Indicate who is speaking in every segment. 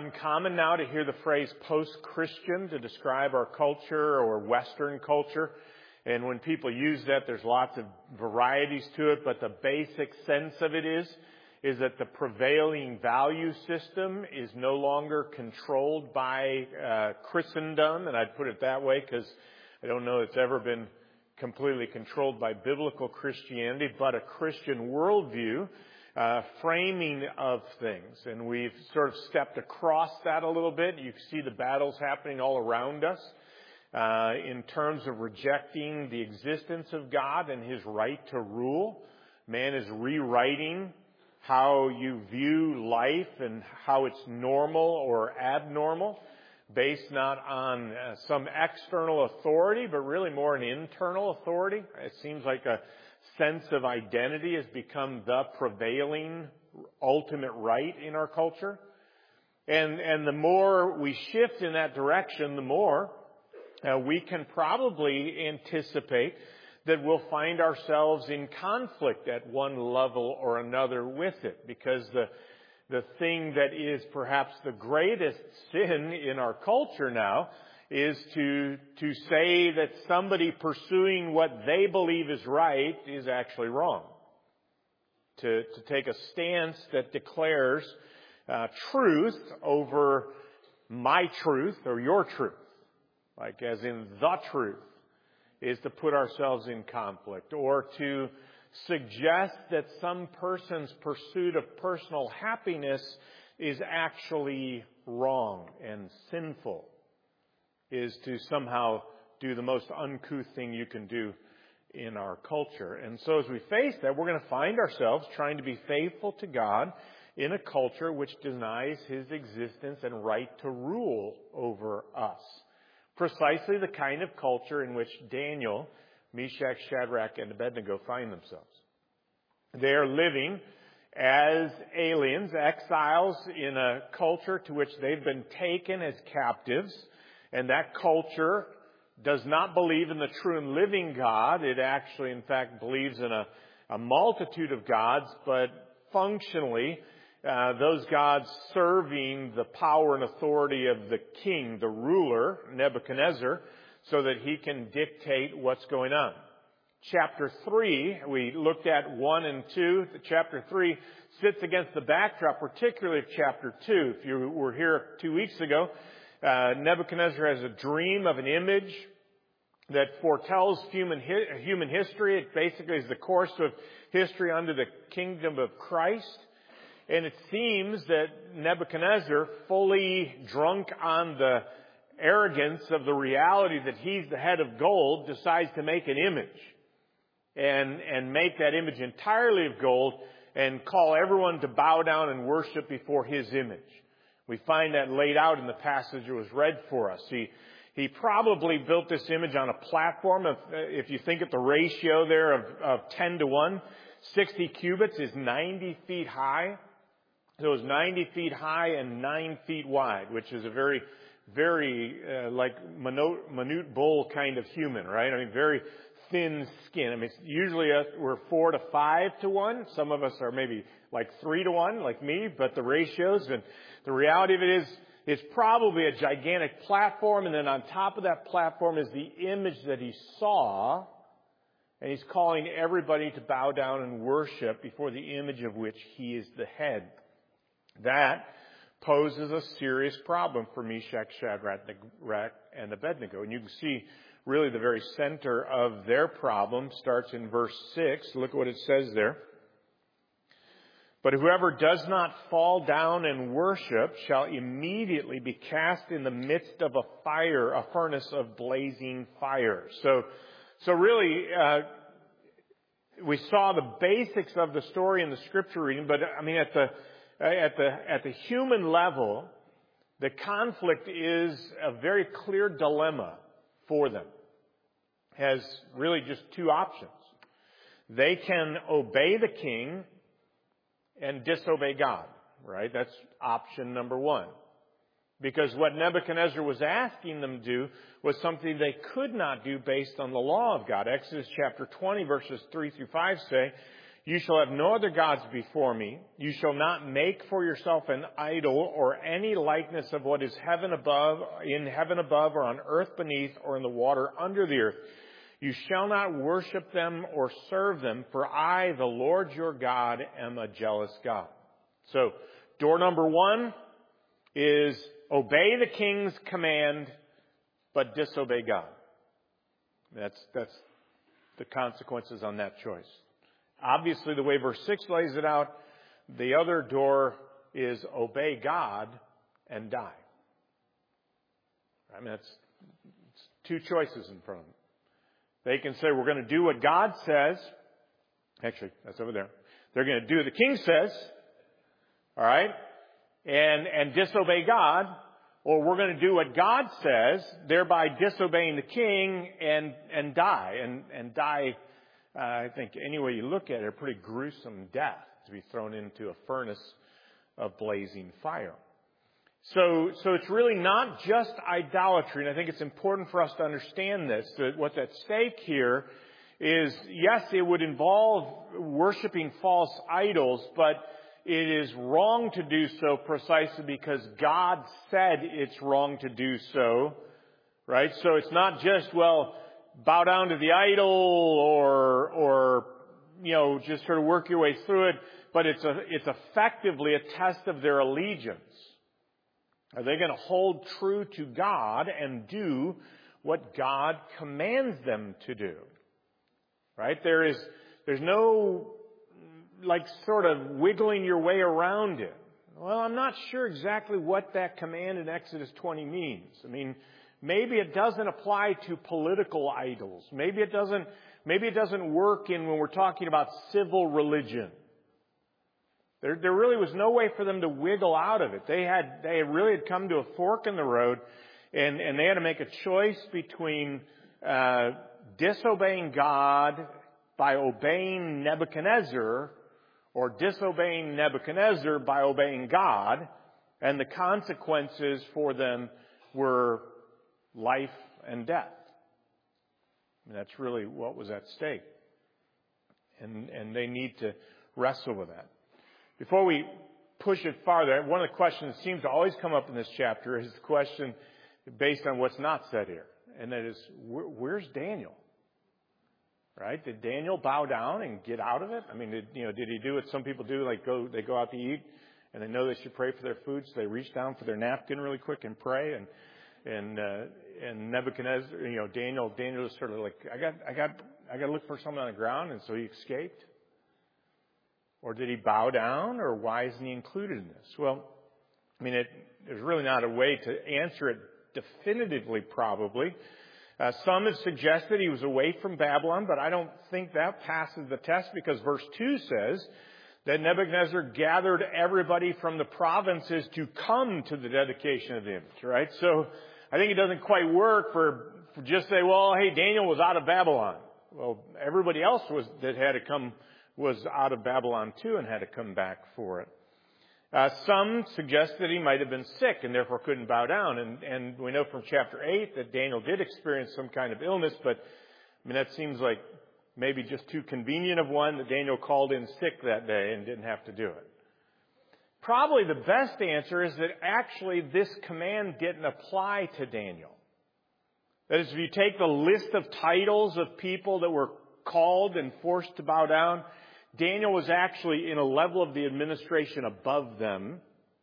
Speaker 1: uncommon now to hear the phrase post-Christian to describe our culture or Western culture. And when people use that, there's lots of varieties to it, but the basic sense of it is that the prevailing value system is no longer controlled by Christendom, and I'd put it that way because I don't know it's ever been completely controlled by biblical Christianity, but a Christian worldview framing of things. And we've sort of stepped across that a little bit. You see the battles happening all around us in terms of rejecting the existence of God and His right to rule. Man is rewriting how you view life and how it's normal or abnormal, based not on some external authority, but really more an internal authority. It seems like a sense of identity has become the prevailing ultimate right in our culture. And the more we shift in that direction, the more we can probably anticipate that we'll find ourselves in conflict at one level or another with it, because the thing that is perhaps the greatest sin in our culture now is to say that somebody pursuing what they believe is right is actually wrong. To take a stance that declares truth over my truth or your truth, like as in the truth, is to put ourselves in conflict, or to suggest that some person's pursuit of personal happiness is actually wrong and sinful, is to somehow do the most uncouth thing you can do in our culture. And so as we face that, we're going to find ourselves trying to be faithful to God in a culture which denies His existence and right to rule over us. Precisely the kind of culture in which Daniel, Meshach, Shadrach, and Abednego find themselves. They are living as aliens, exiles in a culture to which they've been taken as captives. And that culture does not believe in the true and living God. It actually, in fact, believes in a multitude of gods, but functionally, those gods serving the power and authority of the king, the ruler, Nebuchadnezzar, so that he can dictate what's going on. Chapter 3, we looked at 1 and 2. Chapter 3 sits against the backdrop, particularly of chapter 2. If you were here 2 weeks ago, Nebuchadnezzar has a dream of an image that foretells human history. It basically is the course of history under the kingdom of Christ. And it seems that Nebuchadnezzar, fully drunk on the arrogance of the reality that he's the head of gold, decides to make an image and make that image entirely of gold and call everyone to bow down and worship before his image. We find that laid out in the passage that was read for us. He probably built this image on a platform of, if you think at the ratio there of 10 to 1, 60 cubits is 90 feet high. So it was 90 feet high and 9 feet wide, which is a very, very like minute bull kind of human, right? I mean, very thin skin. I mean, it's usually we're 4 to 5 to 1. Some of us are maybe like 3 to 1, like me, but the ratios and the reality of it is, it's probably a gigantic platform, and then on top of that platform is the image that he saw, and he's calling everybody to bow down and worship before the image of which he is the head. That poses a serious problem for Meshach, Shadrach, and Abednego. And you can see really the very center of their problem starts in verse 6. Look at what it says there. But whoever does not fall down and worship shall immediately be cast in the midst of a furnace of blazing fire. So really, we saw the basics of the story in the scripture reading, but I mean, at the human level, the conflict is a very clear dilemma for them. It has really just two options. They can obey the king and disobey God, right? That's option number one. Because what Nebuchadnezzar was asking them to do was something they could not do based on the law of God. Exodus chapter 20 verses 3 through 5 say, You shall have no other gods before me. You shall not make for yourself an idol or any likeness of what is heaven above, or on earth beneath, or in the water under the earth. You shall not worship them or serve them, for I, the Lord your God, am a jealous God. So, door number 1 is obey the king's command, but disobey God. That's the consequences on that choice. Obviously, the way verse 6 lays it out, the other door is obey God and die. I mean, it's 2 choices in front of them. They can say, we're going to do what God says. Actually, that's over there. They're going to do what the king says. All right? And disobey God. Or we're going to do what God says, thereby disobeying the king and die. And die, I think, any way you look at it, a pretty gruesome death to be thrown into a furnace of blazing fire. So it's really not just idolatry, and I think it's important for us to understand this, that what's at stake here is, yes, it would involve worshiping false idols, but it is wrong to do so precisely because God said it's wrong to do so, right? So it's not just, well, bow down to the idol or just sort of work your way through it, but it's effectively a test of their allegiance. Are they going to hold true to God and do what God commands them to do? Right? There's no sort of wiggling your way around it. Well, I'm not sure exactly what that command in Exodus 20 means. I mean, maybe it doesn't apply to political idols. Maybe it doesn't work when we're talking about civil religion. There really was no way for them to wiggle out of it. They really had come to a fork in the road, and they had to make a choice between disobeying God by obeying Nebuchadnezzar, or disobeying Nebuchadnezzar by obeying God, and the consequences for them were life and death. And that's really what was at stake. And they need to wrestle with that. Before we push it farther, one of the questions that seems to always come up in this chapter is the question based on what's not said here. And that is, where's Daniel? Right? Did Daniel bow down and get out of it? I mean, did he do what some people do, they go out to eat and they know they should pray for their food, so they reach down for their napkin really quick and pray, and Nebuchadnezzar, Daniel was sort of like, I got to look for something on the ground, and so he escaped? Or did he bow down, or why isn't he included in this? Well, I mean, there's really not a way to answer it definitively, probably. Some have suggested he was away from Babylon, but I don't think that passes the test, because verse 2 says that Nebuchadnezzar gathered everybody from the provinces to come to the dedication of the image, right? So I think it doesn't quite work for just say, well, hey, Daniel was out of Babylon. Well, everybody else that had to come was out of Babylon too and had to come back for it. Some suggest that he might have been sick and therefore couldn't bow down. And we know from chapter 8 that Daniel did experience some kind of illness, but I mean, that seems like maybe just too convenient of one that Daniel called in sick that day and didn't have to do it. Probably the best answer is that actually this command didn't apply to Daniel. That is, if you take the list of titles of people that were called and forced to bow down, Daniel was actually in a level of the administration above them,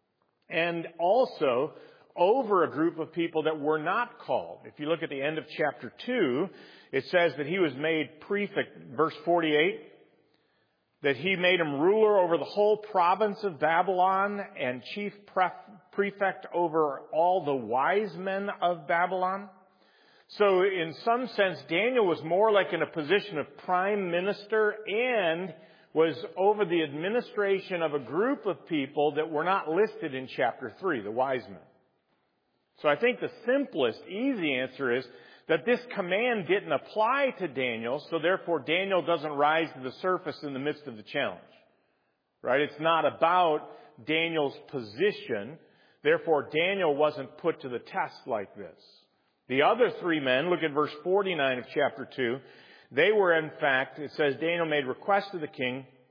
Speaker 1: and also over a group of people that were not called. If you look at the end of chapter 2, it says that he was made prefect, verse 48, that he made him ruler over the whole province of Babylon and chief prefect over all the wise men of Babylon. So in some sense, Daniel was more like in a position of prime minister and was over the administration of a group of people that were not listed in chapter 3, the wise men. So I think the simplest, easy answer is that this command didn't apply to Daniel, so therefore Daniel doesn't rise to the surface in the midst of the challenge. Right? It's not about Daniel's position. Therefore, Daniel wasn't put to the test like this. The other 3 men, look at verse 49 of chapter 2, they were in fact, it says, Daniel made request to the king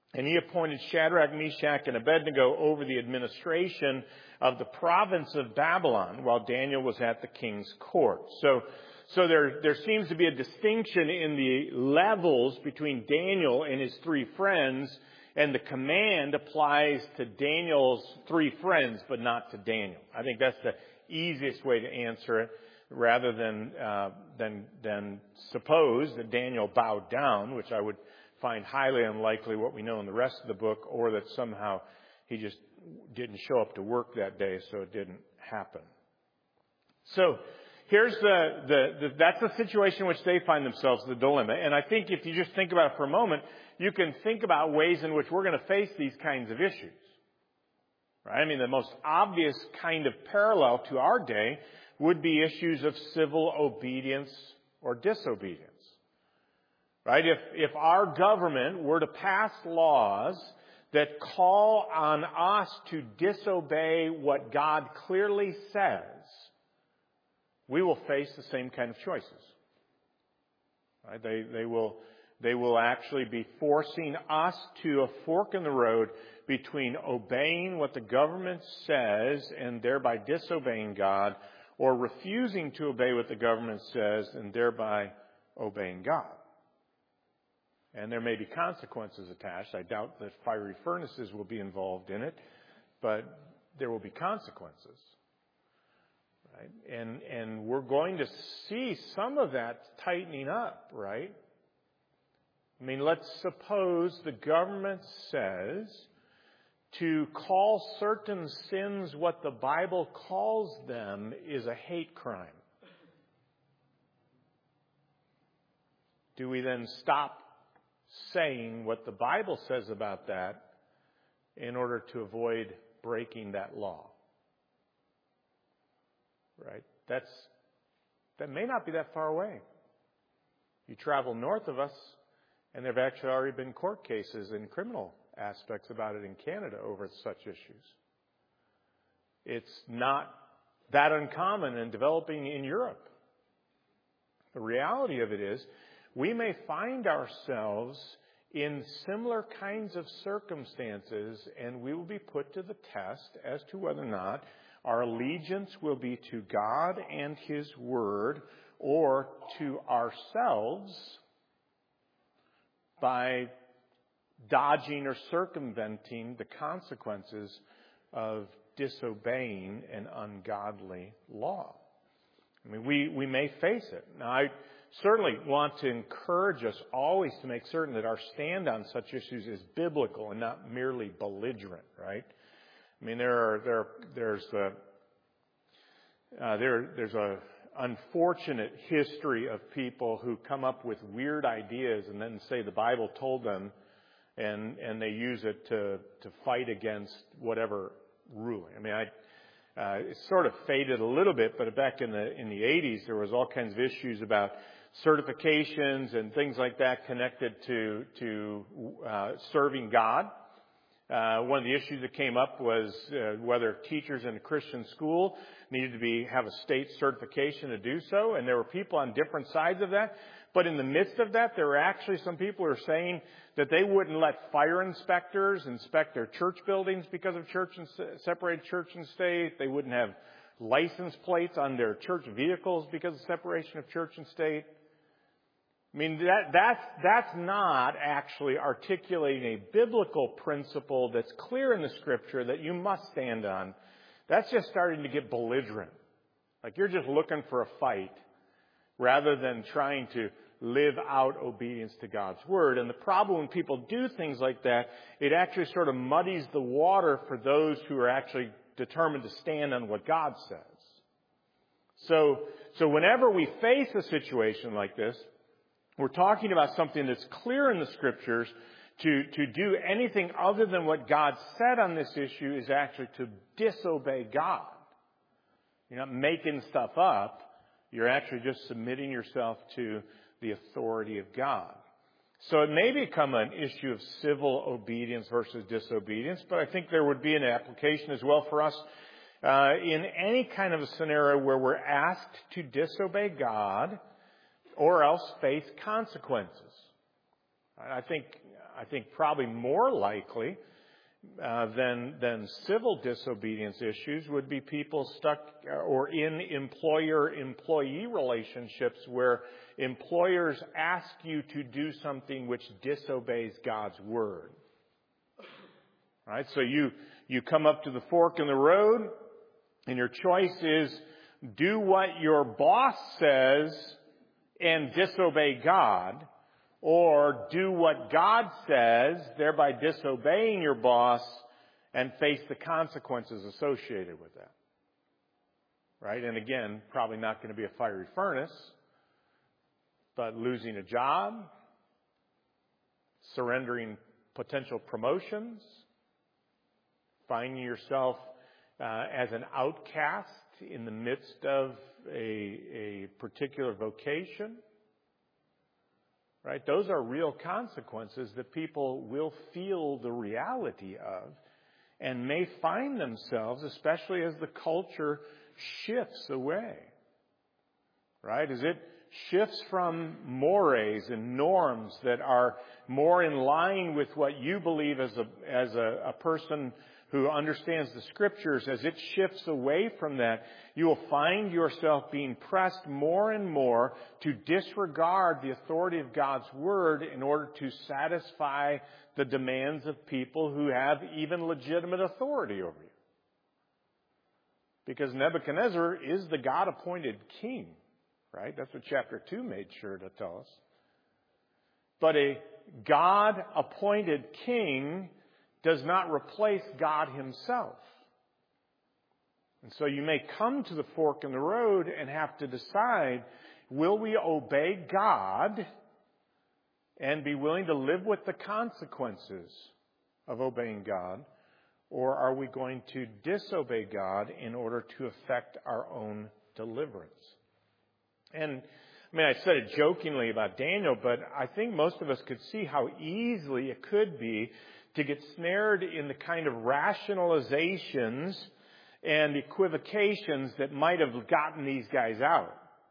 Speaker 1: And he appointed Shadrach, Meshach, and Abednego over the administration of the province of Babylon, while Daniel was at the king's court. So there seems to be a distinction in the levels between Daniel and his three friends, and the command applies to Daniel's three friends, but not to Daniel. I think that's the easiest way to answer it, rather than suppose that Daniel bowed down, which I would find highly unlikely what we know in the rest of the book, or that somehow he just didn't show up to work that day, so it didn't happen. So here's that's the situation in which they find themselves, the dilemma. And I think if you just think about it for a moment, you can think about ways in which we're going to face these kinds of issues. Right? I mean, the most obvious kind of parallel to our day would be issues of civil obedience or disobedience. Right? If our government were to pass laws that call on us to disobey what God clearly says, we will face the same kind of choices. Right? They will actually be forcing us to a fork in the road between obeying what the government says and thereby disobeying God, or refusing to obey what the government says and thereby obeying God. And there may be consequences attached. I doubt that fiery furnaces will be involved in it, but there will be consequences. Right? And we're going to see some of that tightening up, right? I mean, let's suppose the government says to call certain sins what the Bible calls them is a hate crime. Do we then stop saying what the Bible says about that in order to avoid breaking that law? Right? That may not be that far away. You travel north of us, and there have actually already been court cases and criminal aspects about it in Canada over such issues. It's not that uncommon in developing in Europe. The reality of it is, we may find ourselves in similar kinds of circumstances, and we will be put to the test as to whether or not our allegiance will be to God and His Word, or to ourselves by dodging or circumventing the consequences of disobeying an ungodly law. I mean, we may face it. Now, I certainly want to encourage us always to make certain that our stand on such issues is biblical and not merely belligerent, right? I mean, there's a unfortunate history of people who come up with weird ideas and then say the Bible told them, and they use it to fight against whatever ruling. I mean, it sort of faded a little bit, but back in the 80s, there was all kinds of issues about certifications and things like that connected to serving God. One of the issues that came up was whether teachers in a Christian school needed to have a state certification to do so, and there were people on different sides of that. But in the midst of that, there were actually some people who were saying that they wouldn't let fire inspectors inspect their church buildings because of separated church and state. They wouldn't have license plates on their church vehicles because of separation of church and state. I mean, that's not actually articulating a biblical principle that's clear in the Scripture that you must stand on. That's just starting to get belligerent. Like you're just looking for a fight rather than trying to live out obedience to God's Word. And the problem when people do things like that, it actually sort of muddies the water for those who are actually determined to stand on what God says. So whenever we face a situation like this, we're talking about something that's clear in the Scriptures. To do anything other than what God said on this issue is actually to disobey God. You're not making stuff up. You're actually just submitting yourself to the authority of God. So it may become an issue of civil obedience versus disobedience, but I think there would be an application as well for us in any kind of a scenario where we're asked to disobey God or else face consequences. I think I think probably more likely than civil disobedience issues would be people stuck or in employer-employee relationships where employers ask you to do something which disobeys God's word. Right? So you come up to the fork in the road, and your choice is do what your boss says and disobey God, or do what God says, thereby disobeying your boss, and face the consequences associated with that. Right? And again, probably not going to be a fiery furnace, but losing a job, surrendering potential promotions, finding yourself as an outcast in the midst of a particular vocation. Right? Those are real consequences that people will feel the reality of and may find themselves, especially as the culture shifts away. Right? As it shifts from mores and norms that are more in line with what you believe as a person who understands the Scriptures, as it shifts away from that, you will find yourself being pressed more and more to disregard the authority of God's Word in order to satisfy the demands of people who have even legitimate authority over you. Because Nebuchadnezzar is the God-appointed king, right? That's what chapter 2 made sure to tell us. But a God-appointed king does not replace God Himself. And so you may come to the fork in the road and have to decide, will we obey God and be willing to live with the consequences of obeying God, or are we going to disobey God in order to effect our own deliverance? And I said it jokingly about Daniel, but I think most of us could see how easily it could be to get snared in the kind of rationalizations and equivocations that might have gotten these guys out.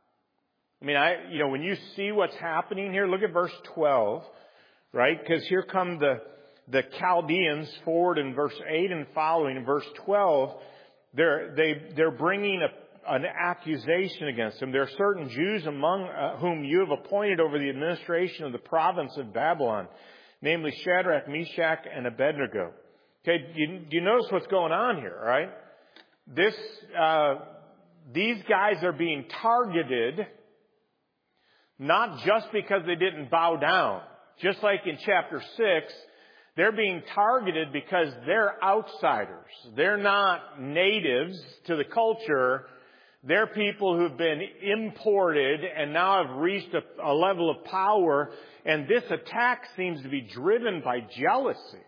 Speaker 1: When you see what's happening here, look at verse 12, right? Because here come the Chaldeans forward in verse 8 and following. In verse 12, they're bringing an accusation against them. There are certain Jews among whom you have appointed over the administration of the province of Babylon, namely Shadrach, Meshach, and Abednego. Okay, do you notice what's going on here, right? These guys are being targeted not just because they didn't bow down. Just like in chapter 6, they're being targeted because they're outsiders. They're not natives to the culture. They're people who've been imported and now have reached a level of power. And this attack seems to be driven by jealousy.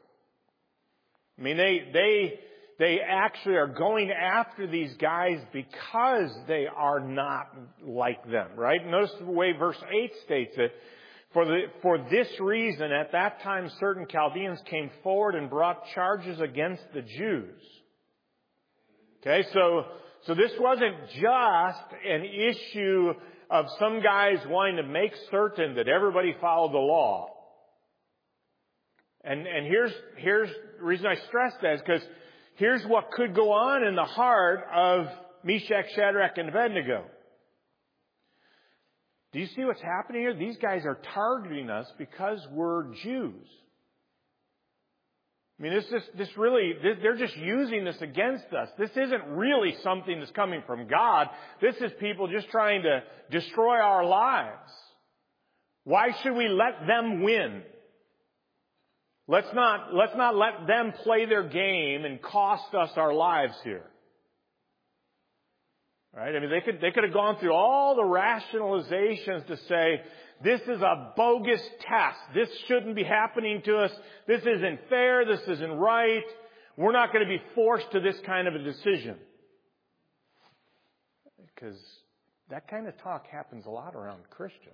Speaker 1: They actually are going after these guys because they are not like them, right? Notice the way verse 8 states it. For this reason, at that time, certain Chaldeans came forward and brought charges against the Jews. Okay, so this wasn't just an issue of some guys wanting to make certain that everybody followed the law. And here's the reason I stress that is because here's what could go on in the heart of Meshach, Shadrach, and Abednego. Do you see what's happening here? These guys are targeting us because we're Jews. They're just using this against us. This isn't really something that's coming from God. This is people just trying to destroy our lives. Why should we let them win? Let's not let them play their game and cost us our lives here. Right? They could have gone through all the rationalizations to say, this is a bogus test. This shouldn't be happening to us. This isn't fair. This isn't right. We're not going to be forced to this kind of a decision. Because that kind of talk happens a lot around Christians.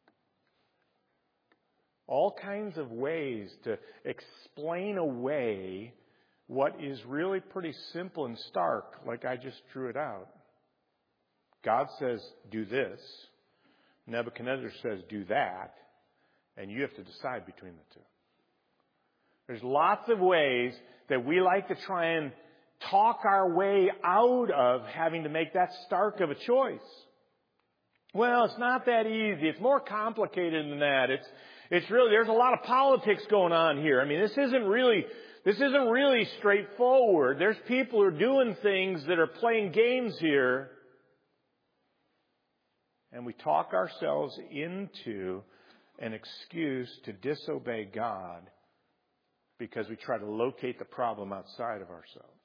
Speaker 1: All kinds of ways to explain away what is really pretty simple and stark, like I just drew it out. God says, do this. Nebuchadnezzar says, do that. And you have to decide between the two. There's lots of ways that we like to try and talk our way out of having to make that stark of a choice. Well, it's not that easy. It's more complicated than that. It's really, there's a lot of politics going on here. I mean, this isn't really straightforward. There's people who are doing things that are playing games here. And we talk ourselves into an excuse to disobey God because we try to locate the problem outside of ourselves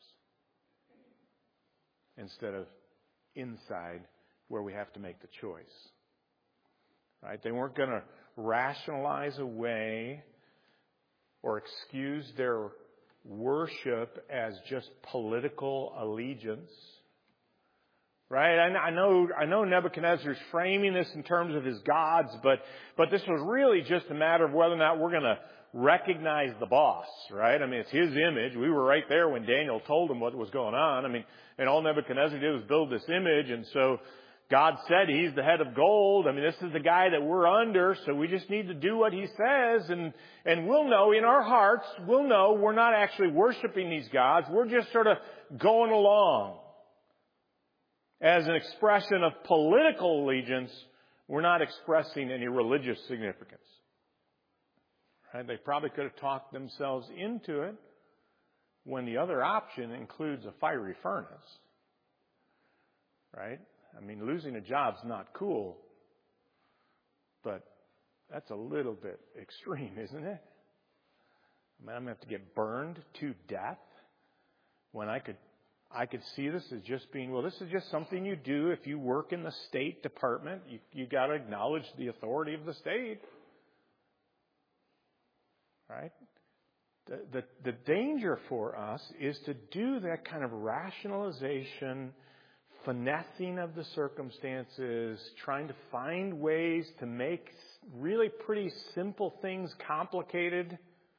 Speaker 1: instead of inside where we have to make the choice. Right? They weren't going to rationalize away or excuse their worship as just political allegiance. Right? I know Nebuchadnezzar's framing this in terms of his gods, but this was really just a matter of whether or not we're going to recognize the boss, right? I mean, it's his image. We were right there when Daniel told him what was going on. I mean, and all Nebuchadnezzar did was build this image, and so God said he's the head of gold. I mean, this is the guy that we're under, so we just need to do what he says, and we'll know in our hearts, we'll know we're not actually worshiping these gods. We're just sort of going along. As an expression of political allegiance, we're not expressing any religious significance. Right? They probably could have talked themselves into it when the other option includes a fiery furnace. Right? I mean, losing a job's not cool, but that's a little bit extreme, isn't it? I mean, I'm going to have to get burned to death when I could see this as just being, well, this is just something you do if you work in the State Department. You got to acknowledge the authority of the state. Right? The danger for us is to do that kind of rationalization, finessing of the circumstances, trying to find ways to make really pretty simple things complicated.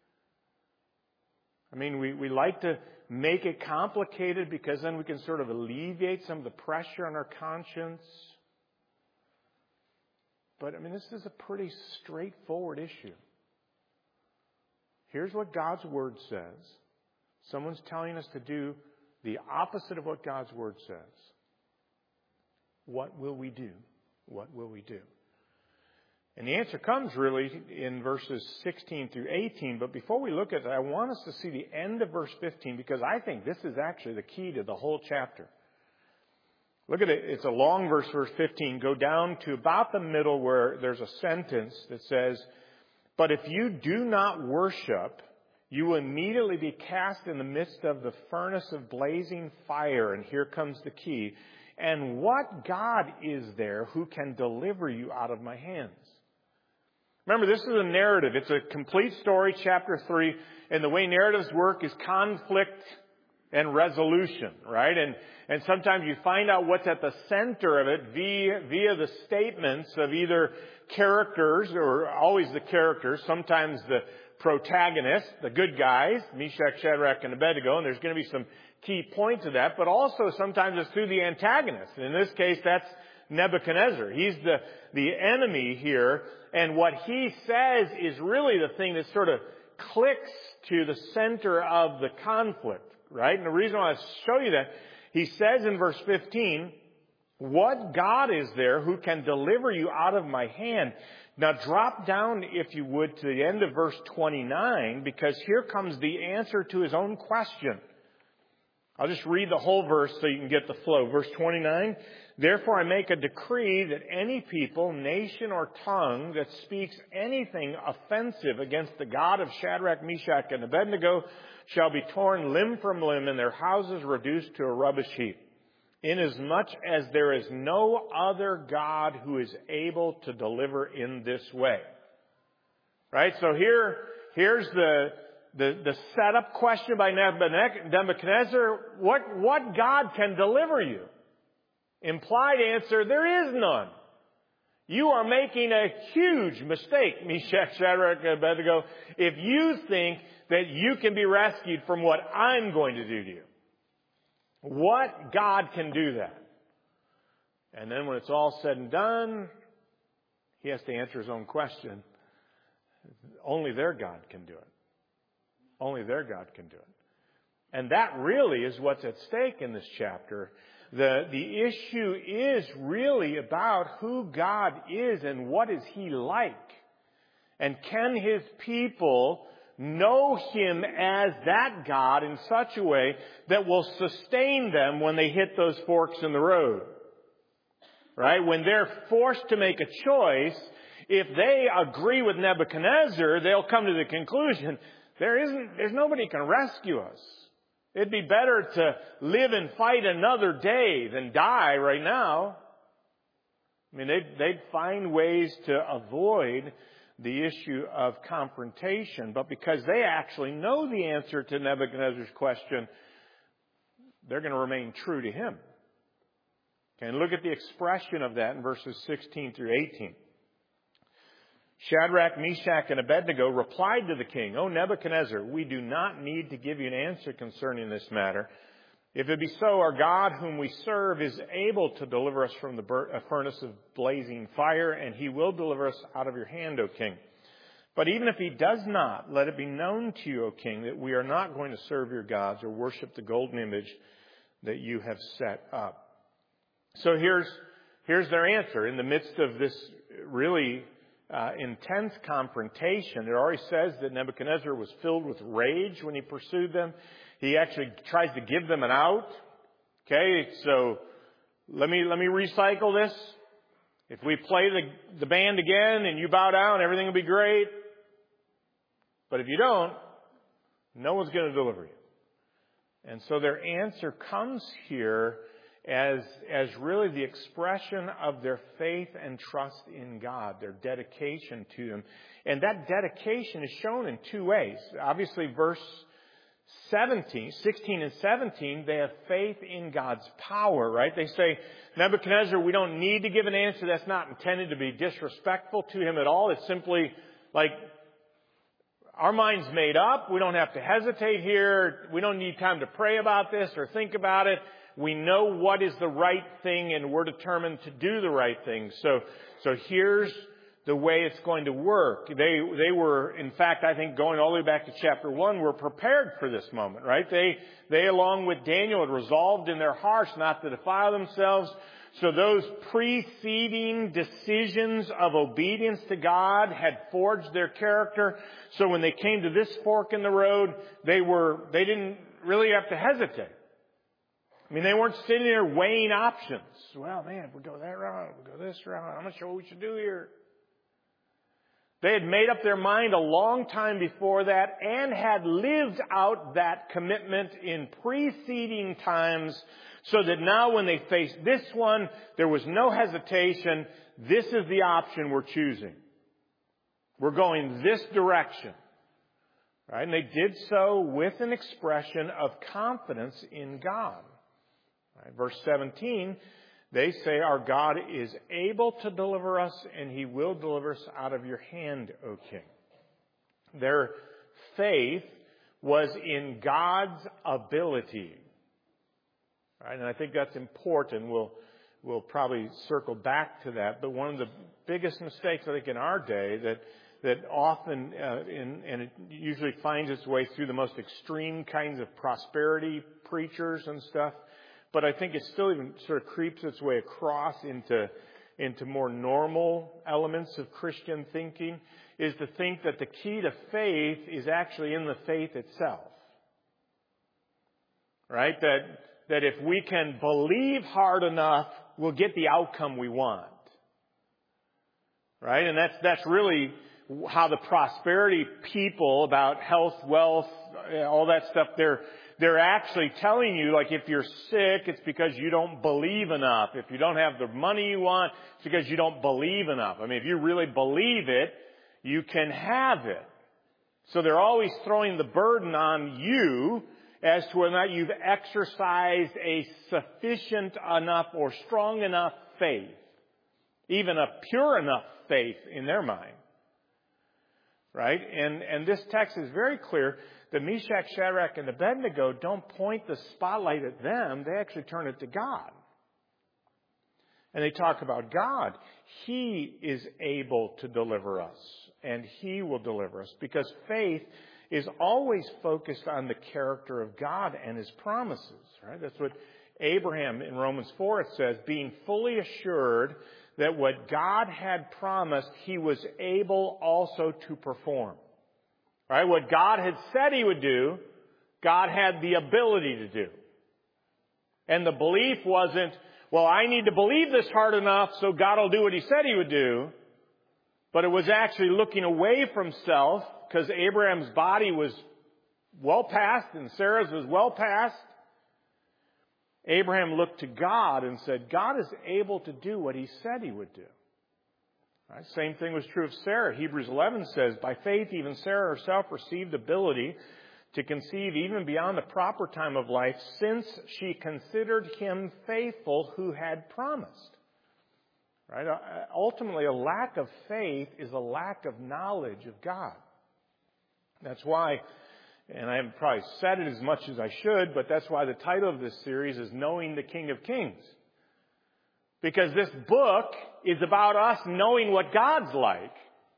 Speaker 1: I mean, we like to make it complicated because then we can sort of alleviate some of the pressure on our conscience. But, I mean, this is a pretty straightforward issue. Here's what God's Word says. Someone's telling us to do the opposite of what God's Word says. What will we do? What will we do? And the answer comes really in verses 16 through 18. But before we look at that, I want us to see the end of verse 15 because I think this is actually the key to the whole chapter. Look at it. It's a long verse 15. Go down to about the middle where there's a sentence that says, "But if you do not worship, you will immediately be cast in the midst of the furnace of blazing fire." And here comes the key. "And what God is there who can deliver you out of my hands?" Remember, this is a narrative. It's a complete story, chapter 3. And the way narratives work is conflict and resolution, right? And sometimes you find out what's at the center of it via the statements of either characters, or always the characters, sometimes the protagonists, the good guys, Meshach, Shadrach, and Abednego, and there's going to be some key points of that, but also sometimes it's through the antagonist. And in this case, that's Nebuchadnezzar. He's the enemy here, and what he says is really the thing that sort of clicks to the center of the conflict, right? And the reason why I show you that, he says in verse 15, "What God is there who can deliver you out of my hand?" Now drop down, if you would, to the end of verse 29, because here comes the answer to his own question. I'll just read the whole verse so you can get the flow. Verse 29, "Therefore I make a decree that any people, nation, or tongue that speaks anything offensive against the God of Shadrach, Meshach, and Abednego shall be torn limb from limb and their houses reduced to a rubbish heap, inasmuch as there is no other God who is able to deliver in this way." Right? So here's the setup question by Nebuchadnezzar. What God can deliver you? Implied answer, there is none. You are making a huge mistake, Meshach, Shadrach, and Abednego, if you think that you can be rescued from what I'm going to do to you. What God can do that? And then when it's all said and done, he has to answer his own question. Only their God can do it. Only their God can do it. And that really is what's at stake in this chapter. The issue is really about who God is and what is He like. And can His people know Him as that God in such a way that will sustain them when they hit those forks in the road? Right? When they're forced to make a choice, if they agree with Nebuchadnezzar, they'll come to the conclusion, there's nobody who can rescue us. It'd be better to live and fight another day than die right now. I mean, they'd find ways to avoid the issue of confrontation. But because they actually know the answer to Nebuchadnezzar's question, they're going to remain true to him. Okay, and look at the expression of that in verses 16 through 18. Shadrach, Meshach, and Abednego replied to the king, "O Nebuchadnezzar, we do not need to give you an answer concerning this matter. If it be so, our God whom we serve is able to deliver us from the furnace of blazing fire, and He will deliver us out of your hand, O king. But even if He does not, let it be known to you, O king, that we are not going to serve your gods or worship the golden image that you have set up." So here's their answer in the midst of this really intense confrontation. It already says that Nebuchadnezzar was filled with rage when he pursued them. He actually tries to give them an out. Okay, so let me recycle this. If we play the band again and you bow down, everything will be great. But if you don't, no one's going to deliver you. And so their answer comes here as really the expression of their faith and trust in God, their dedication to Him. And that dedication is shown in two ways. Obviously, verse 16 and 17, they have faith in God's power, right? They say, Nebuchadnezzar, we don't need to give an answer. That's not intended to be disrespectful to him at all. It's simply like, our mind's made up. We don't have to hesitate here. We don't need time to pray about this or think about it. We know what is the right thing, and we're determined to do the right thing. So here's the way it's going to work. They were, in fact, I think going all the way back to chapter 1, were prepared for this moment, right? They along with Daniel had resolved in their hearts not to defile themselves. So those preceding decisions of obedience to God had forged their character. So when they came to this fork in the road, they didn't really have to hesitate. I mean, they weren't sitting there weighing options. Well, man, if we go that route, if we go this route, I'm not sure what we should do here. They had made up their mind a long time before that and had lived out that commitment in preceding times, so that now when they faced this one, there was no hesitation. This is the option we're choosing. We're going this direction. Right? And they did so with an expression of confidence in God. Right? Verse 17, they say, our God is able to deliver us, and He will deliver us out of your hand, O king. Their faith was in God's ability. Right? And I think that's important. We'll probably circle back to that. But one of the biggest mistakes, I think, in our day that often, and it usually finds its way through the most extreme kinds of prosperity preachers and stuff, but I think it still even sort of creeps its way across into more normal elements of Christian thinking, is to think that the key to faith is actually in the faith itself. Right? That if we can believe hard enough, we'll get the outcome we want. Right? And that's really how the prosperity people about health, wealth, all that stuff, they're actually telling you, like, if you're sick, it's because you don't believe enough. If you don't have the money you want, it's because you don't believe enough. I mean, if you really believe it, you can have it. So they're always throwing the burden on you as to whether or not you've exercised a sufficient enough or strong enough faith, even a pure enough faith in their mind. Right? And this text is very clear that Meshach, Shadrach, and Abednego don't point the spotlight at them. They actually turn it to God. And they talk about God. He is able to deliver us, and He will deliver us. Because faith is always focused on the character of God and His promises, right? That's what Abraham in Romans 4, it says, being fully assured that what God had promised, He was able also to perform. Right? What God had said He would do, God had the ability to do. And the belief wasn't, well, I need to believe this hard enough so God will do what He said He would do. But it was actually looking away from self, because Abraham's body was well past and Sarah's was well past. Abraham looked to God and said, God is able to do what He said He would do. Right? Same thing was true of Sarah. Hebrews 11 says, by faith even Sarah herself received ability to conceive even beyond the proper time of life, since she considered Him faithful who had promised. Right? Ultimately, a lack of faith is a lack of knowledge of God. That's why, and I haven't probably said it as much as I should, but that's why the title of this series is Knowing the King of Kings. Because this book is about us knowing what God's like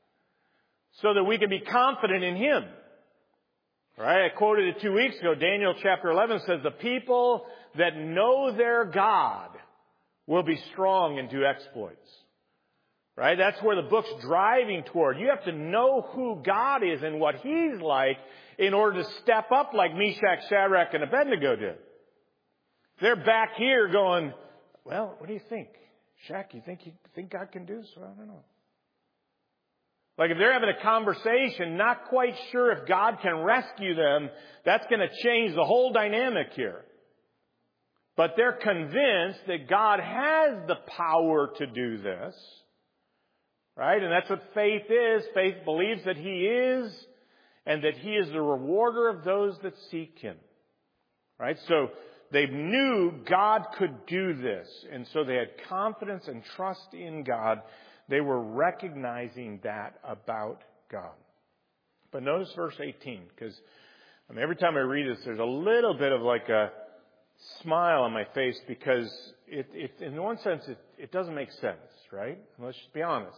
Speaker 1: so that we can be confident in Him. Right? I quoted it 2 weeks ago. Daniel chapter 11 says, the people that know their God will be strong and do exploits. Right? That's where the book's driving toward. You have to know who God is and what He's like in order to step up like Meshach, Shadrach, and Abednego did. They're back here going, well, what do you think? Shaq, you think God can do so? I don't know. Like if they're having a conversation, not quite sure if God can rescue them, that's going to change the whole dynamic here. But they're convinced that God has the power to do this. Right? And that's what faith is. Faith believes that He is, and that He is the rewarder of those that seek Him. Right? So they knew God could do this. And so they had confidence and trust in God. They were recognizing that about God. But notice verse 18, because every time I read this, there's a little bit of like a smile on my face, because it in one sense, it doesn't make sense, right? Let's just be honest.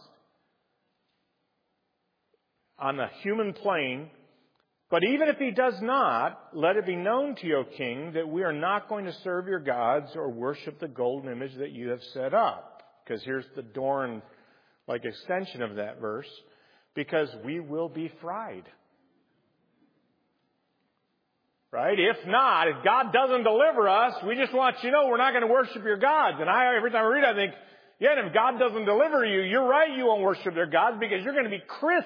Speaker 1: On the human plane, but even if He does not, let it be known to you, O King, that we are not going to serve your gods or worship the golden image that you have set up. Because here's the Dorn-like extension of that verse. Because we will be fried. Right? If not, if God doesn't deliver us, we just want you to know we're not going to worship your gods. And every time I read it, I think, yeah, and if God doesn't deliver you, you're right, you won't worship their gods because you're going to be crisp.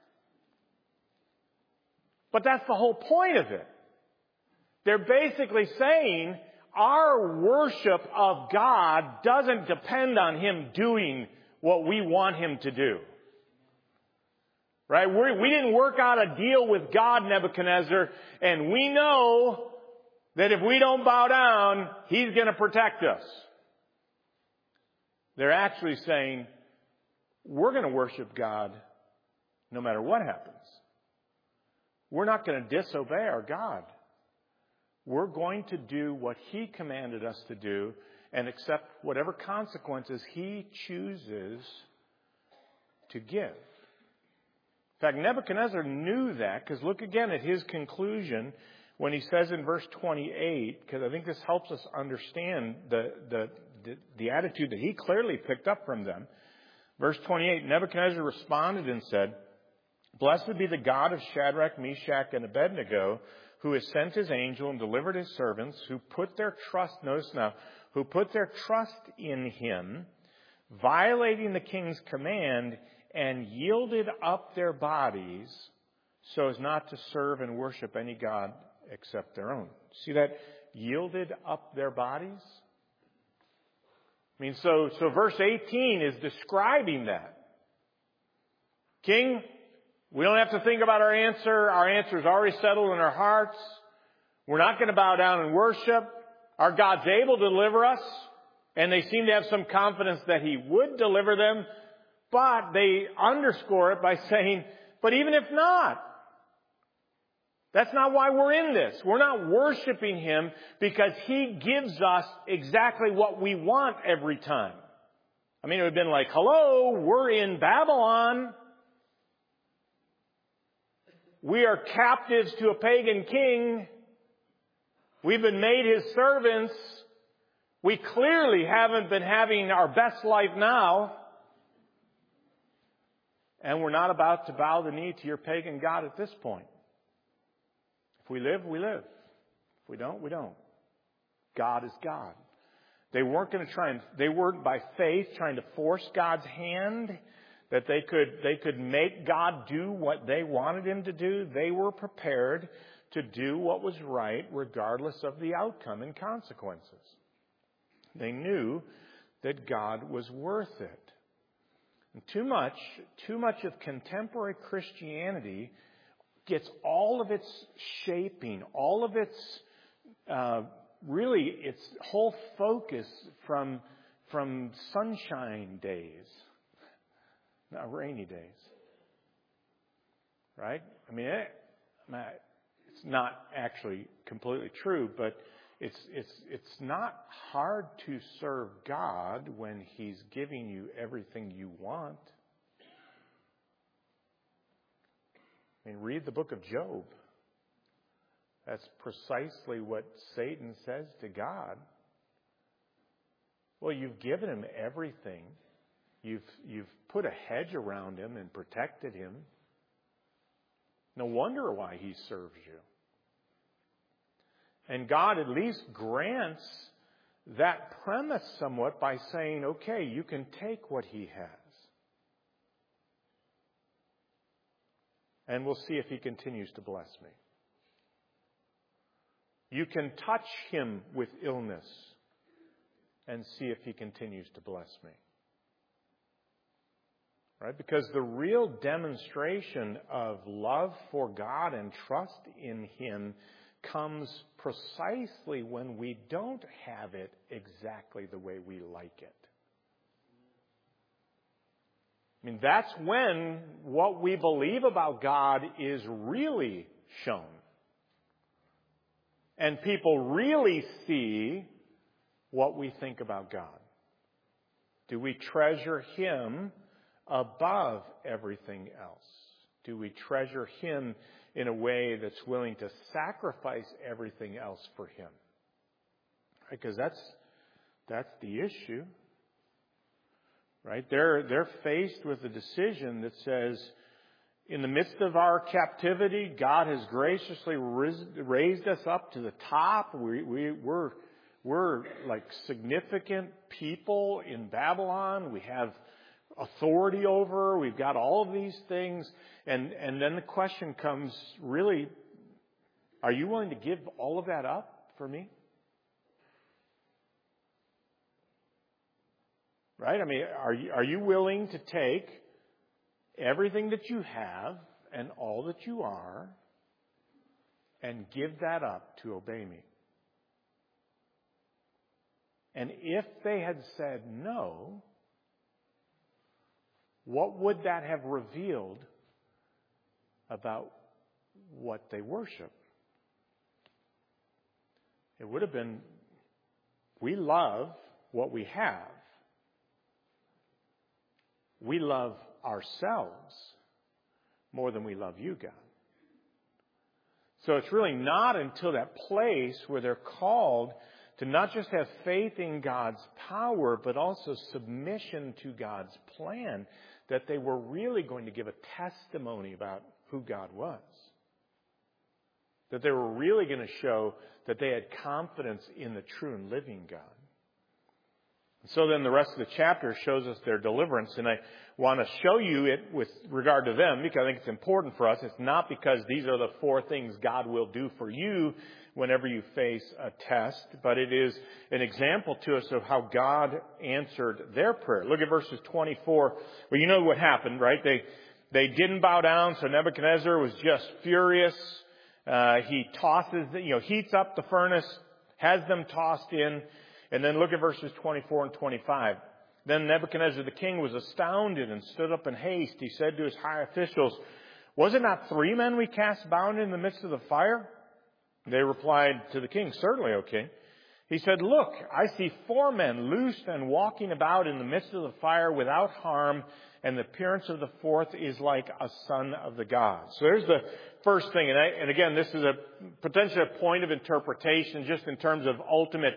Speaker 1: But that's the whole point of it. They're basically saying our worship of God doesn't depend on Him doing what we want Him to do. Right? We didn't work out a deal with God, Nebuchadnezzar, and we know that if we don't bow down, He's going to protect us. They're actually saying, we're going to worship God no matter what happens. We're not going to disobey our God. We're going to do what He commanded us to do and accept whatever consequences He chooses to give. In fact, Nebuchadnezzar knew that, because look again at his conclusion when he says in verse 28, because I think this helps us understand the attitude that he clearly picked up from them. Verse 28, Nebuchadnezzar responded and said, Blessed be the God of Shadrach, Meshach, and Abednego, who has sent His angel and delivered His servants, who put their trust, notice now, who put their trust in Him, violating the king's command, and yielded up their bodies so as not to serve and worship any god except their own. See that? Yielded up their bodies? I mean, so verse 18 is describing that. King, we don't have to think about our answer. Our answer is already settled in our hearts. We're not going to bow down and worship. Our God's able to deliver us. And they seem to have some confidence that He would deliver them. But they underscore it by saying, but even if not, that's not why we're in this. We're not worshiping Him because He gives us exactly what we want every time. I mean, it would have been like, hello, we're in Babylon. we are captives to a pagan king. We've been made his servants. We clearly haven't been having our best life now. And we're not about to bow the knee to your pagan god at this point. If we live, we live. If we don't, we don't. God is God. They weren't they weren't by faith trying to force God's hand, that they could make God do what they wanted him to do. They were prepared to do what was right regardless of the outcome and consequences. They knew that God was worth it. And too much of contemporary Christianity gets all of its shaping, all of its really its whole focus from sunshine days, not rainy days. Right? I mean, it's not actually completely true, but it's not hard to serve God when He's giving you everything you want. I mean, read the book of Job. That's precisely what Satan says to God. Well, you've given him everything. You've put a hedge around him and protected him. No wonder why he serves you. And God at least grants that premise somewhat by saying, okay, you can take what he has. And we'll see if he continues to bless me. You can touch him with illness and see if he continues to bless me. Right? Because the real demonstration of love for God and trust in him comes precisely when we don't have it exactly the way we like it. I mean, that's when what we believe about God is really shown. And people really see what we think about God. Do we treasure him above everything else? Do we treasure him in a way that's willing to sacrifice everything else for him? Because that's the issue. Right? They're faced with a decision that says, in the midst of our captivity, God has graciously raised us up to the top. We're like significant people in Babylon. We have authority over. We've got all of these things. And then the question comes, really, are you willing to give all of that up for me? Right? I mean, are you willing to take everything that you have and all that you are and give that up to obey me? And if they had said no, what would that have revealed about what they worship? It would have been, we love what we have. We love ourselves more than we love you, God. So it's really not until that place where they're called to not just have faith in God's power, but also submission to God's plan, that they were really going to give a testimony about who God was. That they were really going to show that they had confidence in the true and living God. So then the rest of the chapter shows us their deliverance, and I want to show you it with regard to them because I think it's important for us. It's not because these are the 4 things God will do for you whenever you face a test, but it is an example to us of how God answered their prayer. Look at verses 24. Well, you know what happened, right? They didn't bow down, so Nebuchadnezzar was just furious. He heats up the furnace, has them tossed in. And then look at verses 24 and 25. Then Nebuchadnezzar the king was astounded and stood up in haste. He said to his high officials, "Was it not 3 men we cast bound in the midst of the fire?" They replied to the king, "Certainly, O king." He said, "Look, I see 4 men loosed and walking about in the midst of the fire without harm, and the appearance of the 4th is like a son of the gods." So there's the first thing. And again, this is potentially a point of interpretation just in terms of ultimate,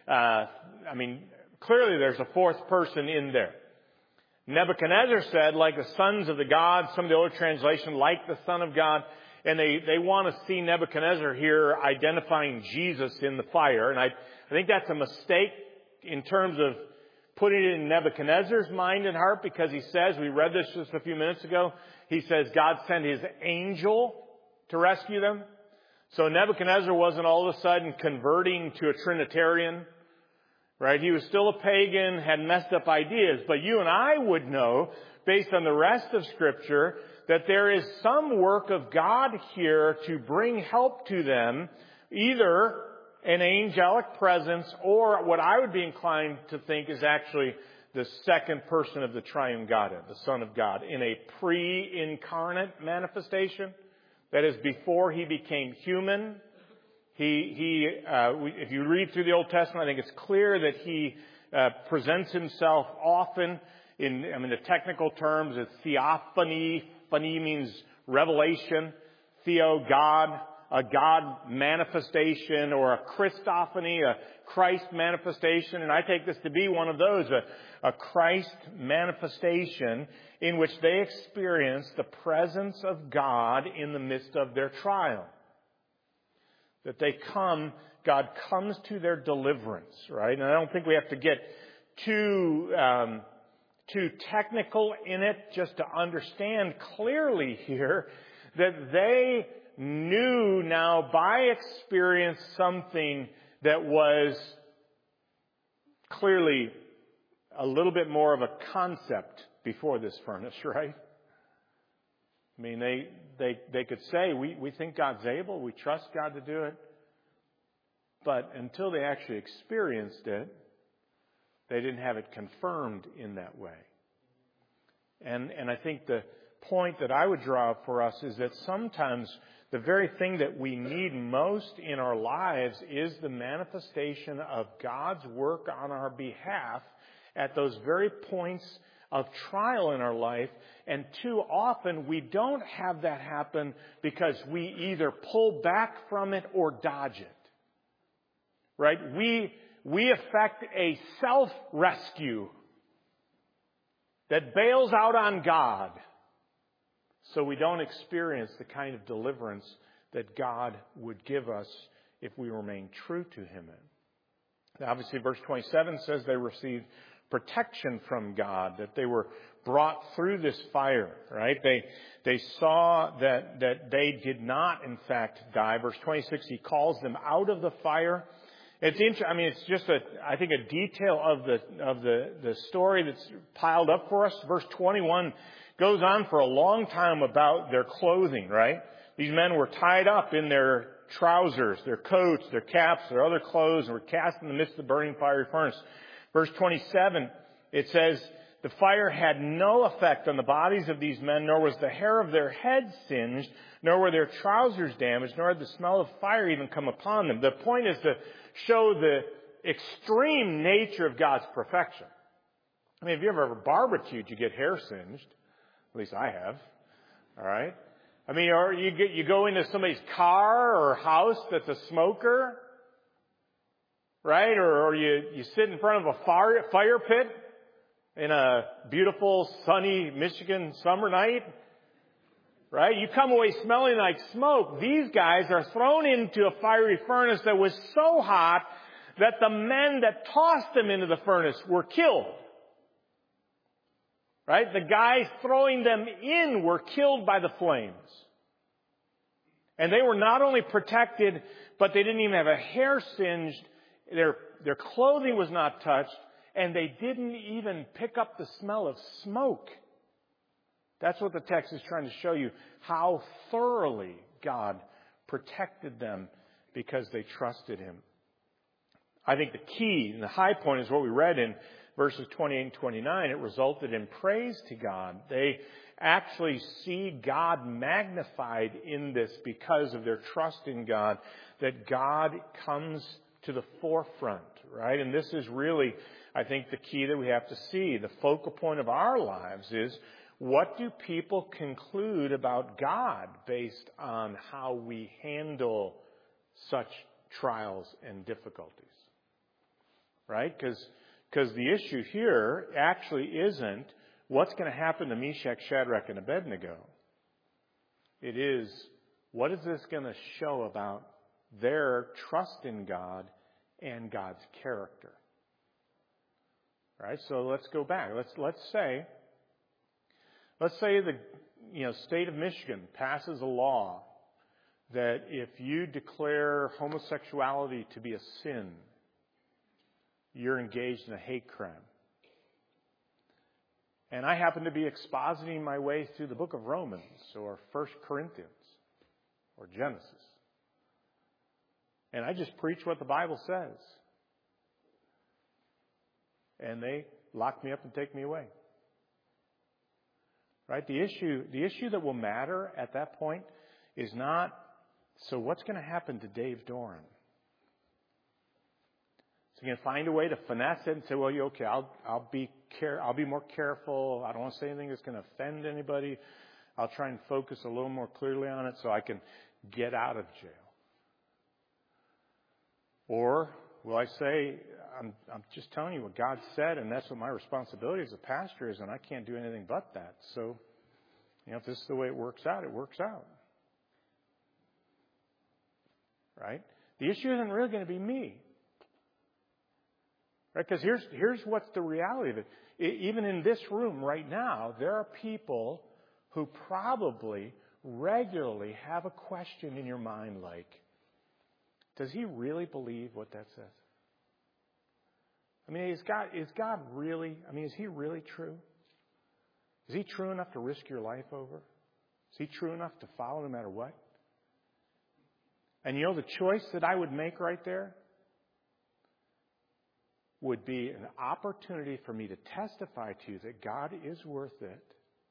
Speaker 1: clearly there's a 4th person in there. Nebuchadnezzar said, like the sons of the gods, some of the older translation, like the Son of God. And they want to see Nebuchadnezzar here identifying Jesus in the fire. And I think that's a mistake in terms of putting it in Nebuchadnezzar's mind and heart, because he says, we read this just a few minutes ago, he says God sent his angel to rescue them. So Nebuchadnezzar wasn't all of a sudden converting to a Trinitarian, right? He was still a pagan, had messed up ideas. But you and I would know, based on the rest of Scripture, that there is some work of God here to bring help to them, either an angelic presence or what I would be inclined to think is actually the second person of the triune Godhead, the Son of God, in a pre-incarnate manifestation. That is, before he became human. If you read through the Old Testament, I think it's clear that he presents himself often in the technical terms, it's theophany. Phany means revelation. Theo, God, a God manifestation, or a Christophany, a Christ manifestation. And I take this to be one of those, a Christ manifestation in which they experience the presence of God in the midst of their trial. That God comes to their deliverance, right? And I don't think we have to get too technical in it, just to understand clearly here that they knew now by experience something that was clearly a little bit more of a concept before this furnace, right? I mean, they could say, we think God's able, we trust God to do it. But until they actually experienced it, they didn't have it confirmed in that way. And I think the point that I would draw for us is that sometimes the very thing that we need most in our lives is the manifestation of God's work on our behalf at those very points of trial in our life. And too often we don't have that happen because we either pull back from it or dodge it. Right? We affect a self-rescue that bails out on God, so we don't experience the kind of deliverance that God would give us if we remain true to Him. Obviously, verse 27 says they received protection from God, that they were brought through this fire, right? They saw that they did not, in fact, die. Verse 26, He calls them out of the fire. It's it's just I think a detail of the story that's piled up for us. Verse 21 goes on for a long time about their clothing, right? These men were tied up in their trousers, their coats, their caps, their other clothes, and were cast in the midst of the burning fiery furnace. Verse 27, it says, the fire had no effect on the bodies of these men, nor was the hair of their heads singed, nor were their trousers damaged, nor had the smell of fire even come upon them. The point is to show the extreme nature of God's perfection. I mean, if you ever barbecued, you get hair singed. At least I have. All right? I mean, or you go into somebody's car or house that's a smoker, right? Or you sit in front of a fire pit in a beautiful, sunny Michigan summer night, right? You come away smelling like smoke. These guys are thrown into a fiery furnace that was so hot that the men that tossed them into the furnace were killed. Right? The guys throwing them in were killed by the flames. And they were not only protected, but they didn't even have a hair singed. Their clothing was not touched, and they didn't even pick up the smell of smoke. That's what the text is trying to show you, how thoroughly God protected them because they trusted Him. I think the key and the high point is what we read in verses 28 and 29. It resulted in praise to God. They actually see God magnified in this because of their trust in God, that God comes to the forefront, right? And this is really, I think, the key that we have to see. The focal point of our lives is, what do people conclude about God based on how we handle such trials and difficulties? Right? Because the issue here actually isn't what's going to happen to Meshach, Shadrach, and Abednego. It is, what is this going to show about their trust in God and God's character? Right? So let's go back. Let's say the state of Michigan passes a law that if you declare homosexuality to be a sin, you're engaged in a hate crime. And I happen to be expositing my way through the book of Romans or 1 Corinthians or Genesis. And I just preach what the Bible says. And they lock me up and take me away. Right? The issue that will matter at that point is not, so what's going to happen to Dave Doran? So you're going to find a way to finesse it and say, well, okay, I'll be more careful. I don't want to say anything that's going to offend anybody. I'll try and focus a little more clearly on it so I can get out of jail. Or will I say, I'm just telling you what God said, and that's what my responsibility as a pastor is, and I can't do anything but that. So, if this is the way it works out, it works out. Right? The issue isn't really going to be me. Right? Because here's what's the reality of it. Even in this room right now, there are people who probably regularly have a question in your mind like, does he really believe what that says? I mean, is God really, is he really true? Is he true enough to risk your life over? Is he true enough to follow no matter what? And the choice that I would make right there would be an opportunity for me to testify to you that God is worth it,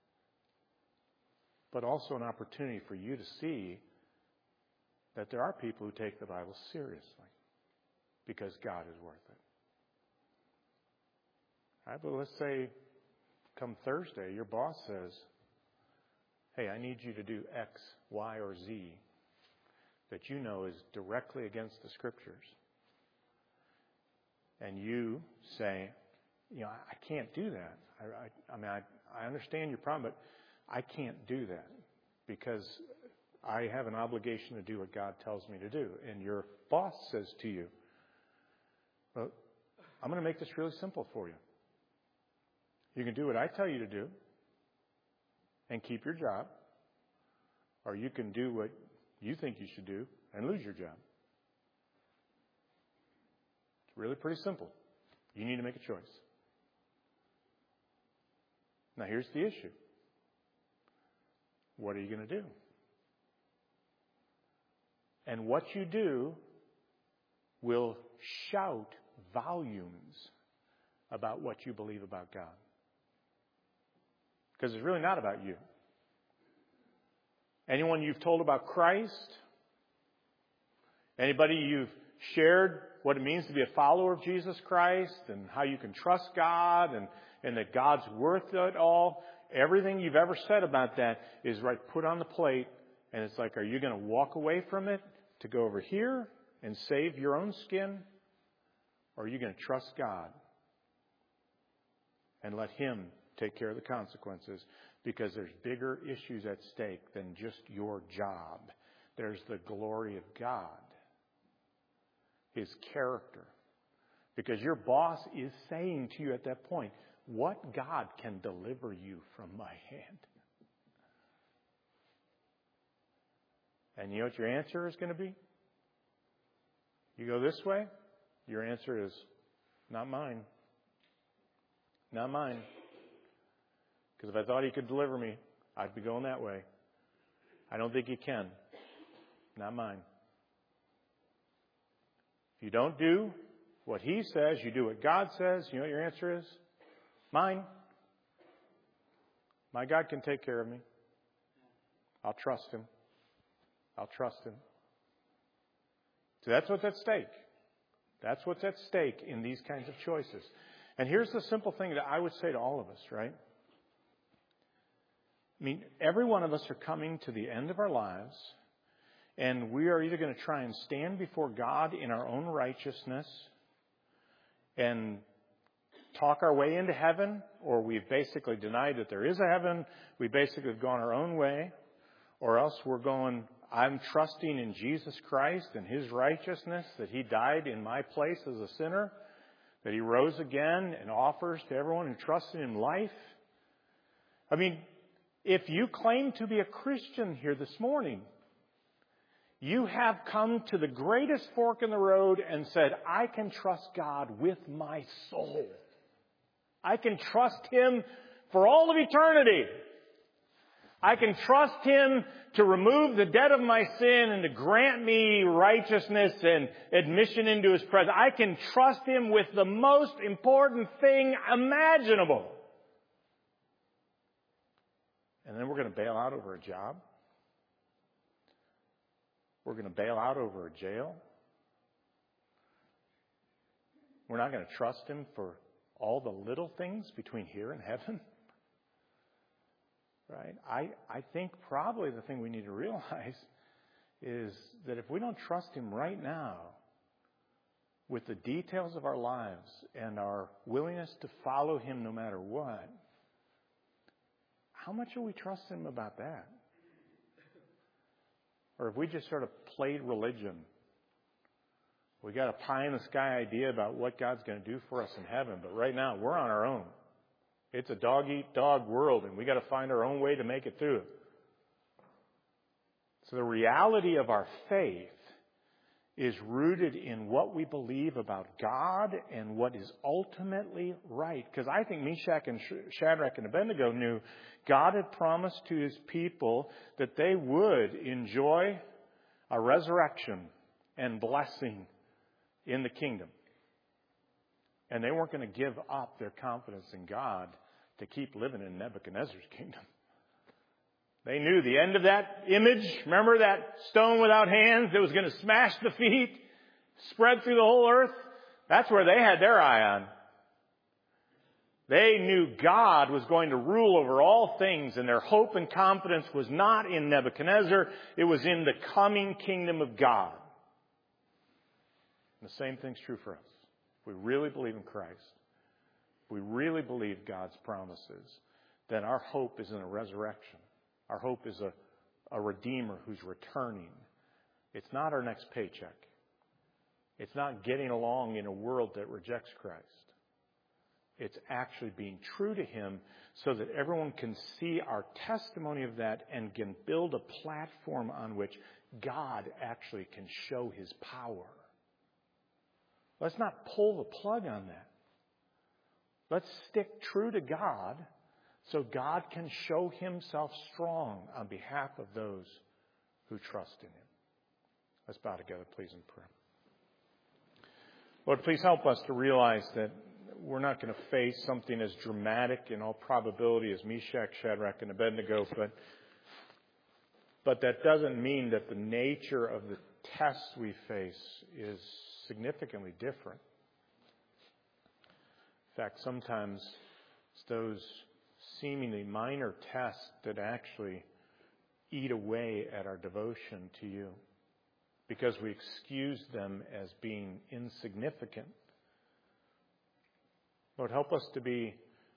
Speaker 1: but also an opportunity for you to see that there are people who take the Bible seriously because God is worth it. All right, but let's say come Thursday, your boss says, hey, I need you to do X, Y, or Z that you know is directly against the Scriptures. And you say, I can't do that. I understand your problem, but I can't do that because I have an obligation to do what God tells me to do. And your boss says to you, well, I'm going to make this really simple for you. You can do what I tell you to do and keep your job, or you can do what you think you should do and lose your job. It's really pretty simple. You need to make a choice. Now here's the issue. What are you going to do? And what you do will shout volumes about what you believe about God. Because it's really not about you. Anyone you've told about Christ, anybody you've shared what it means to be a follower of Jesus Christ and how you can trust God and that God's worth it all, everything you've ever said about that is right put on the plate, and it's like, are you going to walk away from it to go over here and save your own skin? Or are you going to trust God and let Him take care of the consequences? Because there's bigger issues at stake than just your job. There's the glory of God, His character. Because your boss is saying to you at that point, what God can deliver you from my hand? And you know what your answer is going to be? You go this way? Your answer is, not mine. Not mine. Because if I thought He could deliver me, I'd be going that way. I don't think He can. Not mine. If you don't do what He says, you do what God says, you know what your answer is? Mine. My God can take care of me. I'll trust Him. I'll trust Him. So that's what's at stake. That's what's at stake in these kinds of choices. And here's the simple thing that I would say to all of us, right? I mean, every one of us are coming to the end of our lives, and we are either going to try and stand before God in our own righteousness and talk our way into heaven, or we've basically denied that there is a heaven. We basically have gone our own way. Or else we're going, I'm trusting in Jesus Christ and His righteousness, that He died in my place as a sinner, that He rose again and offers to everyone who trusts in Him life. I mean, if you claim to be a Christian here this morning, you have come to the greatest fork in the road and said, I can trust God with my soul. I can trust Him for all of eternity. I can trust Him to remove the debt of my sin and to grant me righteousness and admission into His presence. I can trust Him with the most important thing imaginable. And then we're going to bail out over a job. We're going to bail out over a jail. We're not going to trust Him for all the little things between here and heaven. Right? I think probably the thing we need to realize is that if we don't trust Him right now with the details of our lives and our willingness to follow Him no matter what, how much will we trust Him about that? Or if we just sort of played religion, we got a pie-in-the-sky idea about what God's going to do for us in heaven, but right now we're on our own. It's a dog-eat-dog world, and we got to find our own way to make it through it. So the reality of our faith is rooted in what we believe about God and what is ultimately right. Because I think Meshach and Shadrach and Abednego knew God had promised to His people that they would enjoy a resurrection and blessing in the kingdom. And they weren't going to give up their confidence in God to keep living in Nebuchadnezzar's kingdom. They knew the end of that image. Remember that stone without hands that was going to smash the feet, spread through the whole earth? That's where they had their eye on. They knew God was going to rule over all things, and their hope and confidence was not in Nebuchadnezzar. It was in the coming kingdom of God. And the same thing's true for us. If we really believe in Christ, if we really believe God's promises, then our hope is in a resurrection. Our hope is a Redeemer who's returning. It's not our next paycheck. It's not getting along in a world that rejects Christ. It's actually being true to Him so that everyone can see our testimony of that and can build a platform on which God actually can show His power. Let's not pull the plug on that. Let's stick true to God so God can show Himself strong on behalf of those who trust in Him. Let's bow together, please, in prayer. Lord, please help us to realize that we're not going to face something as dramatic in all probability as Meshach, Shadrach, and Abednego, but that doesn't mean that the nature of the tests we face is significantly different. In fact, sometimes it's those seemingly minor tests that actually eat away at our devotion to You because we excuse them as being insignificant. Lord, help us to be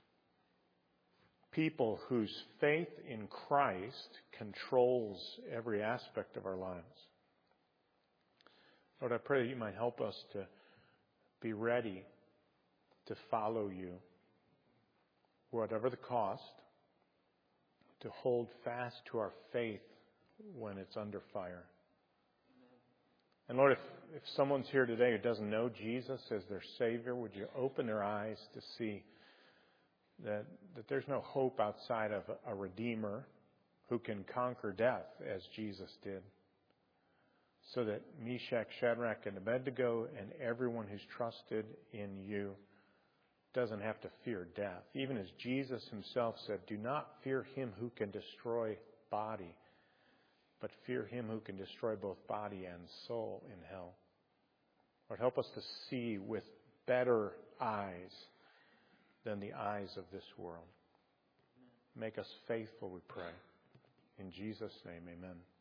Speaker 1: people whose faith in Christ controls every aspect of our lives. Lord, I pray that You might help us to be ready to follow You, whatever the cost, to hold fast to our faith when it's under fire. And Lord, if someone's here today who doesn't know Jesus as their Savior, would You open their eyes to see that there's no hope outside of a Redeemer who can conquer death as Jesus did. So that Meshach, Shadrach, and Abednego and everyone who's trusted in You doesn't have to fear death. Even as Jesus Himself said, do not fear him who can destroy body, but fear Him who can destroy both body and soul in hell. Lord, help us to see with better eyes than the eyes of this world. Make us faithful, we pray. In Jesus' name, amen.